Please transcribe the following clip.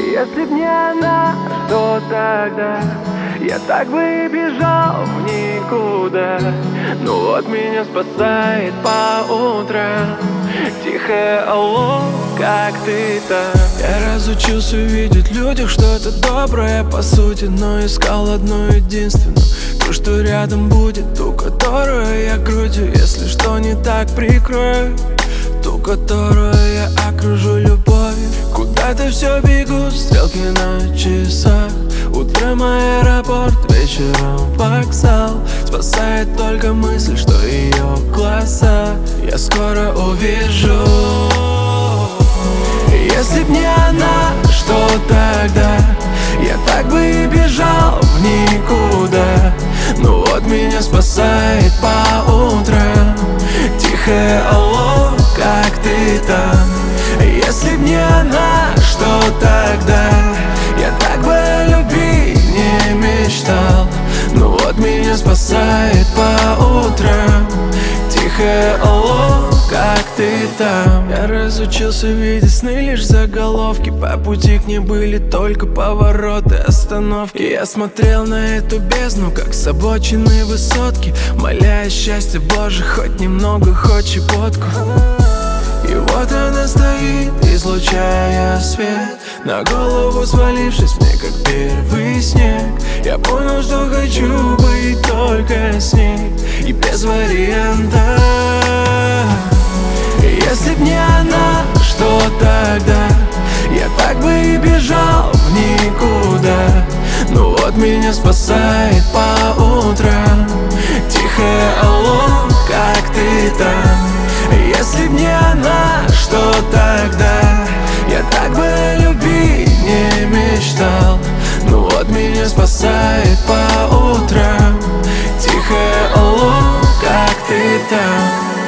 Если б не она, что тогда? Я так бы и бежал в никуда. Ну вот меня спасает по утрам тихое алло, как ты там? Я разучился видеть в людях что-то доброе по сути, но искал одну единственную, ту, что рядом будет, ту, которую я грудью, если что не так прикрою, ту, которую я окружу любовью. Куда-то все бегут стрелки на часах. Утром аэропорт, вечером вокзал. Спасает только мысль, что ее глаза я скоро увижу. Если б не она, что тогда? Я так бы и бежал в никуда. Ну вот меня спасает по утрам тихое алло, как ты там? Если б не она, что тогда? Я так бы о любви не мечтал. Ну вот меня спасает по утрам тихое алло, как ты там? Я разучился видеть сны, лишь заголовки. По пути к ней были только повороты, остановки. Я смотрел на эту бездну, как с обочины высотки, молясь счастье Боже, хоть немного, хоть щепотку. И вот она стоит, излучая свет, на голову свалившись мне, как первый снег. Я понял, что хочу быть только с ней и без варианта. Если б не она, что тогда? Я так бы и бежал в никуда. Ну вот меня спасает по утрам тихое алло, как ты там? Если б не она, что тогда? Я так бы о любви не мечтал. Ну вот меня спасает по утрам тихое алло, как ты там?